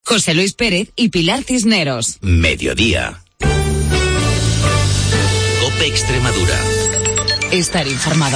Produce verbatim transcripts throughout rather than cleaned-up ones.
José Luis Pérez y Pilar Cisneros. Mediodía. COPE Extremadura. Estar informado.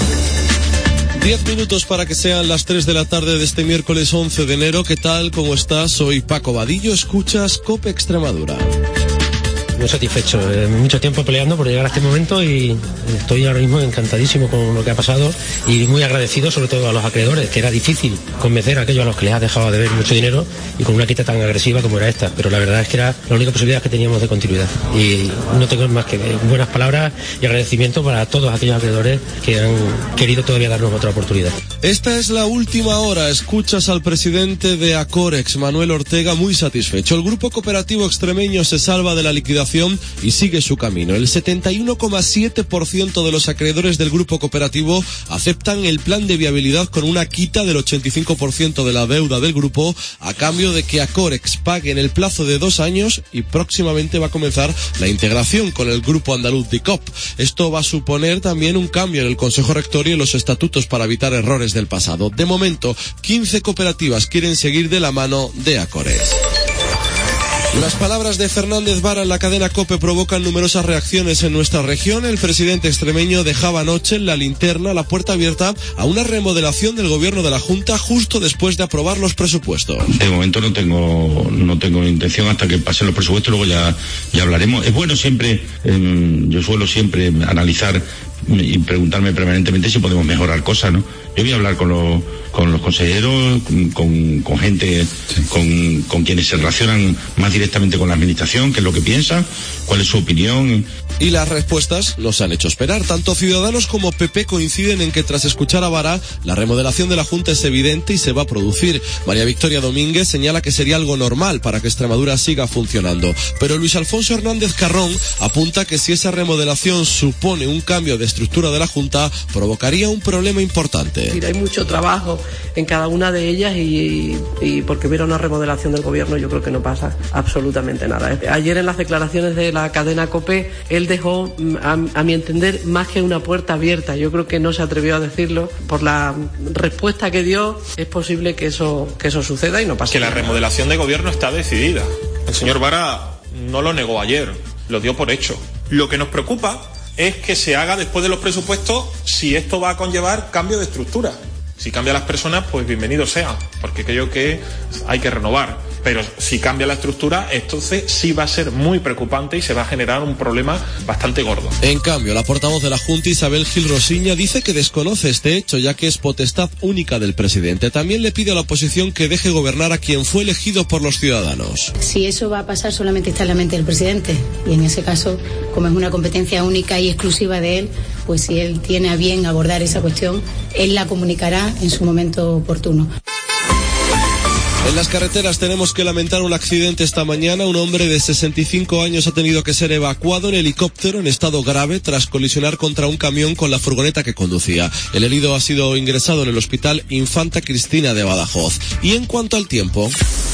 Diez minutos para que sean las tres de la tarde de este miércoles once de enero. ¿Qué tal? ¿Cómo estás? Soy Paco Vadillo. Escuchas COPE Extremadura. Muy satisfecho, eh, mucho tiempo peleando por llegar a este momento y estoy ahora mismo encantadísimo con lo que ha pasado y muy agradecido sobre todo a los acreedores, que era difícil convencer a aquellos a los que les ha dejado de ver mucho dinero y con una quita tan agresiva como era esta, pero la verdad es que era la única posibilidad que teníamos de continuidad y no tengo más que buenas palabras y agradecimiento para todos aquellos acreedores que han querido todavía darnos otra oportunidad. Esta es la última hora. Escuchas al presidente de Acorex, Manuel Ortega, muy satisfecho. El grupo cooperativo extremeño se salva de la liquidación y sigue su camino. El setenta y uno coma siete por ciento de los acreedores del grupo cooperativo aceptan el plan de viabilidad con una quita del ochenta y cinco por ciento de la deuda del grupo a cambio de que Acorex pague en el plazo de dos años y próximamente va a comenzar la integración con el grupo andaluz D I C O P. Esto va a suponer también un cambio en el Consejo Rector y en los estatutos para evitar errores del pasado. De momento, quince cooperativas quieren seguir de la mano de Acorex. Las palabras de Fernández Vara en la cadena COPE provocan numerosas reacciones en nuestra región. El presidente extremeño dejaba anoche en la linterna la puerta abierta a una remodelación del gobierno de la Junta justo después de aprobar los presupuestos. De momento no tengo no tengo intención hasta que pasen los presupuestos, luego ya, ya hablaremos. Es bueno siempre, eh, yo suelo siempre analizar y preguntarme permanentemente si podemos mejorar cosas, ¿no? Yo voy a hablar con los con los consejeros, con, con gente, sí. con, con quienes se relacionan más directamente con la administración, qué es lo que piensan, cuál es su opinión. Y las respuestas nos han hecho esperar. Tanto Ciudadanos como P P coinciden en que tras escuchar a Vara, la remodelación de la Junta es evidente y se va a producir. María Victoria Domínguez señala que sería algo normal para que Extremadura siga funcionando. Pero Luis Alfonso Hernández Carrón apunta que si esa remodelación supone un cambio de estructura de la Junta, provocaría un problema importante. Hay mucho trabajo en cada una de ellas y, y porque hubiera una remodelación del gobierno yo creo que no pasa absolutamente nada. Ayer en las declaraciones de la cadena COPE él dejó a, a mi entender más que una puerta abierta. Yo creo que no se atrevió a decirlo. Por la respuesta que dio es posible que eso, que eso suceda y no pase que nada. La remodelación de gobierno está decidida. El señor Vara no lo negó ayer, lo dio por hecho. Lo que nos preocupa es que se haga después de los presupuestos si esto va a conllevar cambio de estructura. Si cambia las personas, pues bienvenido sea, porque creo que hay que renovar. Pero si cambia la estructura, entonces sí va a ser muy preocupante y se va a generar un problema bastante gordo. En cambio, la portavoz de la Junta, Isabel Gil Rosiña, dice que desconoce este hecho, ya que es potestad única del presidente. También le pide a la oposición que deje gobernar a quien fue elegido por los ciudadanos. Si eso va a pasar, solamente está en la mente del presidente. Y en ese caso, como es una competencia única y exclusiva de él, pues si él tiene a bien abordar esa cuestión, él la comunicará en su momento oportuno. En las carreteras tenemos que lamentar un accidente esta mañana. Un hombre de sesenta y cinco años ha tenido que ser evacuado en helicóptero en estado grave tras colisionar contra un camión con la furgoneta que conducía. El herido ha sido ingresado en el hospital Infanta Cristina de Badajoz. Y en cuanto al tiempo,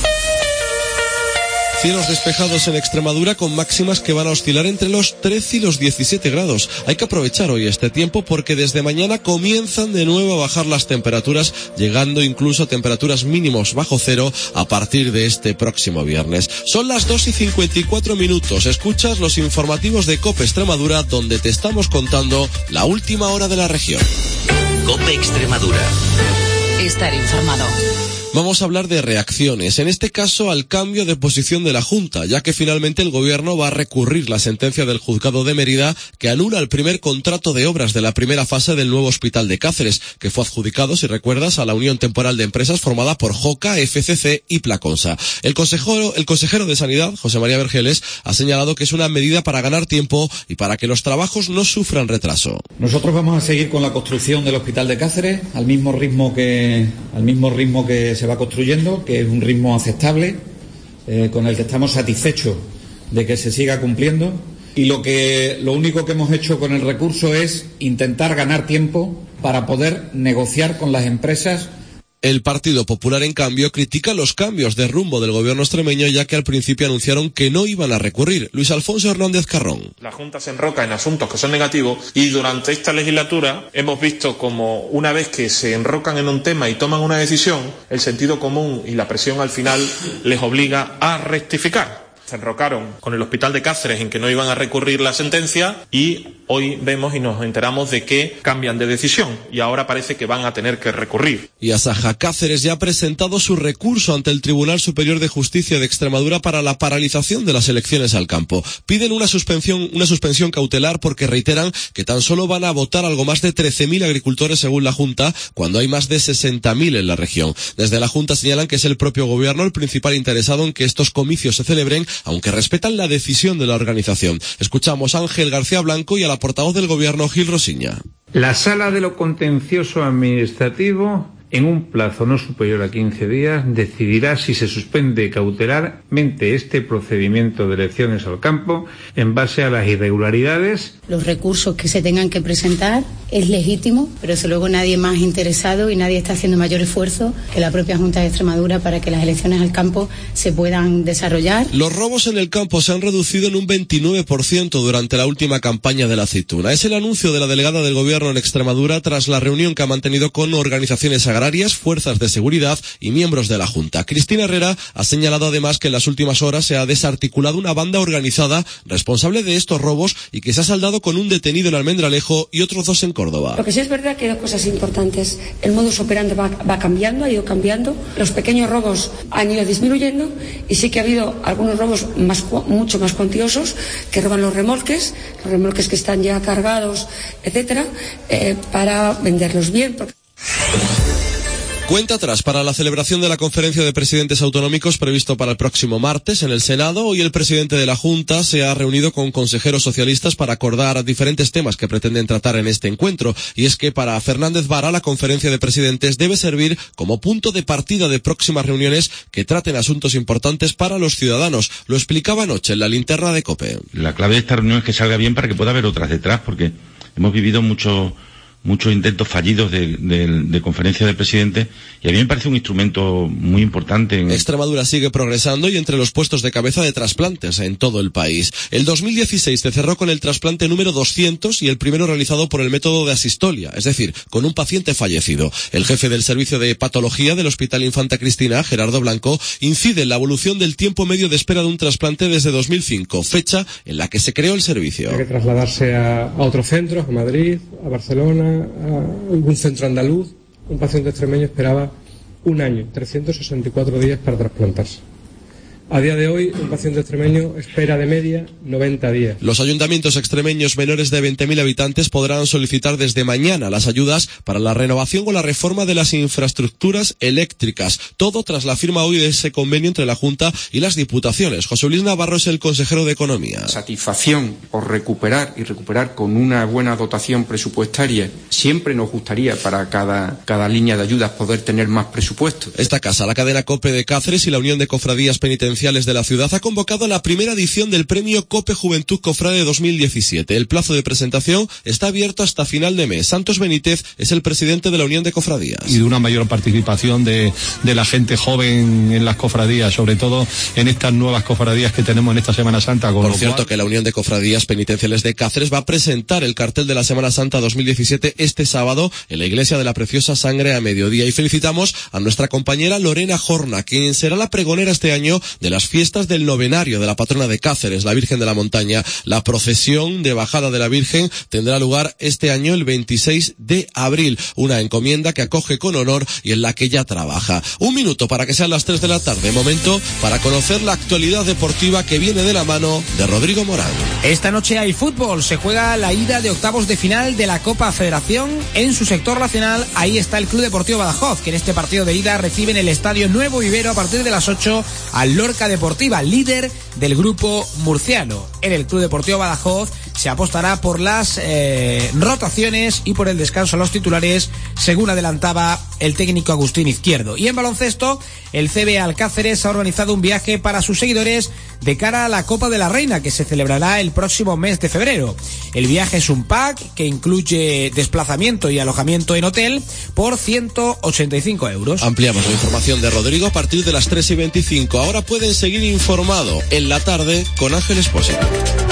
cielos despejados en Extremadura con máximas que van a oscilar entre los trece y los diecisiete grados. Hay que aprovechar hoy este tiempo porque desde mañana comienzan de nuevo a bajar las temperaturas, llegando incluso a temperaturas mínimos bajo cero a partir de este próximo viernes. Son las dos y cincuenta y cuatro minutos. Escuchas los informativos de COPE Extremadura, donde te estamos contando la última hora de la región. COPE Extremadura. Estar informado. Vamos a hablar de reacciones, en este caso al cambio de posición de la Junta, ya que finalmente el gobierno va a recurrir la sentencia del juzgado de Mérida que anula el primer contrato de obras de la primera fase del nuevo hospital de Cáceres, que fue adjudicado, si recuerdas, a la Unión Temporal de Empresas formada por JOCA, F C C y Placonsa. El consejero, el consejero de Sanidad, José María Vergeles, ha señalado que es una medida para ganar tiempo y para que los trabajos no sufran retraso. Nosotros vamos a seguir con la construcción del hospital de Cáceres al mismo ritmo que, al mismo ritmo que se va construyendo, que es un ritmo aceptable, eh, con el que estamos satisfechos de que se siga cumpliendo, y lo que lo único que hemos hecho con el recurso es intentar ganar tiempo para poder negociar con las empresas El Partido Popular, en cambio, critica los cambios de rumbo del gobierno extremeño, ya que al principio anunciaron que no iban a recurrir. Luis Alfonso Hernández Carrón. La Junta se enroca en asuntos que son negativos y durante esta legislatura hemos visto como una vez que se enrocan en un tema y toman una decisión, el sentido común y la presión al final les obliga a rectificar. Se enrocaron con el Hospital de Cáceres en que no iban a recurrir la sentencia y hoy vemos y nos enteramos de que cambian de decisión y ahora parece que van a tener que recurrir. Y Asaja Cáceres ya ha presentado su recurso ante el Tribunal Superior de Justicia de Extremadura para la paralización de las elecciones al campo. Piden una suspensión, una suspensión cautelar porque reiteran que tan solo van a votar algo más de trece mil agricultores según la Junta, cuando hay más de sesenta mil en la región. Desde la Junta señalan que es el propio gobierno el principal interesado en que estos comicios se celebren, aunque respetan la decisión de la organización. Escuchamos a Ángel García Blanco y a la portavoz del gobierno, Gil Rosiña. La Sala de lo Contencioso Administrativo, en un plazo no superior a quince días, decidirá si se suspende cautelarmente este procedimiento de elecciones al campo en base a las irregularidades. Los recursos que se tengan que presentar es legítimo, pero desde luego nadie más interesado y nadie está haciendo mayor esfuerzo que la propia Junta de Extremadura para que las elecciones al campo se puedan desarrollar. Los robos en el campo se han reducido en un veintinueve por ciento durante la última campaña de la aceituna. Es el anuncio de la delegada del gobierno en Extremadura tras la reunión que ha mantenido con organizaciones agrarias, fuerzas de seguridad y miembros de la Junta. Cristina Herrera ha señalado además que en las últimas horas se ha desarticulado una banda organizada responsable de estos robos y que se ha saldado con un detenido en Almendralejo y otros dos en Córdoba. Lo que sí es verdad que hay cosas importantes. El modus operandi va, va cambiando, ha ido cambiando. Los pequeños robos han ido disminuyendo y sí que ha habido algunos robos más, mucho más cuantiosos que roban los remolques, los remolques que están ya cargados, etcétera, eh, para venderlos bien. Porque... Cuenta atrás para la celebración de la conferencia de presidentes autonómicos previsto para el próximo martes en el Senado. Hoy el presidente de la Junta se ha reunido con consejeros socialistas para acordar diferentes temas que pretenden tratar en este encuentro. Y es que para Fernández Vara la conferencia de presidentes debe servir como punto de partida de próximas reuniones que traten asuntos importantes para los ciudadanos. Lo explicaba anoche en la linterna de COPE. La clave de esta reunión es que salga bien para que pueda haber otras detrás, porque hemos vivido mucho... muchos intentos fallidos de, de, de conferencia de presidentes y a mí me parece un instrumento muy importante. En... Extremadura sigue progresando y entre los puestos de cabeza de trasplantes en todo el país. El dos mil dieciséis se cerró con el trasplante número doscientos y el primero realizado por el método de asistolia, es decir, con un paciente fallecido. El jefe del servicio de patología del Hospital Infanta Cristina, Gerardo Blanco, incide en la evolución del tiempo medio de espera de un trasplante desde dos mil cinco, fecha en la que se creó el servicio. Hay que trasladarse a, a otros centros, a Madrid, a Barcelona, a algún centro andaluz. Un paciente extremeño esperaba un año, trescientos sesenta y cuatro días para trasplantarse. A día de hoy, un paciente extremeño espera de media noventa días. Los ayuntamientos extremeños menores de veinte mil habitantes podrán solicitar desde mañana las ayudas para la renovación o la reforma de las infraestructuras eléctricas. Todo tras la firma hoy de ese convenio entre la Junta y las Diputaciones. José Luis Navarro es el consejero de Economía. Satisfacción por recuperar y recuperar con una buena dotación presupuestaria. Siempre nos gustaría para cada, cada línea de ayudas poder tener más presupuesto. Esta casa, la cadena COPE de Cáceres y la Unión de Cofradías Penitenciales de la ciudad ha convocado la primera edición del premio COPE Juventud Cofrade dos mil diecisiete. El plazo de presentación está abierto hasta final de mes. Santos Benítez es el presidente de la Unión de Cofradías. Y de una mayor participación de, de la gente joven en las cofradías, sobre todo en estas nuevas cofradías que tenemos en esta Semana Santa. Con Por lo cierto, cual... que la Unión de Cofradías Penitenciales de Cáceres va a presentar el cartel de la Semana Santa dos mil diecisiete este sábado en la Iglesia de la Preciosa Sangre a mediodía. Y felicitamos a nuestra compañera Lorena Jorna, quien será la pregonera este año de las fiestas del novenario de la patrona de Cáceres, la Virgen de la Montaña. La procesión de bajada de la Virgen tendrá lugar este año el veintiséis de abril, una encomienda que acoge con honor y en la que ya trabaja. Un minuto para que sean las tres de la tarde, momento para conocer la actualidad deportiva que viene de la mano de Rodrigo Morán. Esta noche hay fútbol, se juega la ida de octavos de final de la Copa Federación en su sector nacional. Ahí está el Club Deportivo Badajoz, que en este partido de ida recibe en el Estadio Nuevo Ibero a partir de las ocho al Lorca Deportiva, líder del grupo murciano. En el Club Deportivo Badajoz se apostará por las eh, rotaciones y por el descanso a los titulares, según adelantaba el técnico Agustín Izquierdo. Y en baloncesto, el C B Alcáceres ha organizado un viaje para sus seguidores de cara a la Copa de la Reina, que se celebrará el próximo mes de febrero. El viaje es un pack que incluye desplazamiento y alojamiento en hotel por ciento ochenta y cinco euros. Ampliamos la información de Rodrigo a partir de las tres y veinticinco. Ahora pueden seguir informado en la tarde con Ángel Espósito.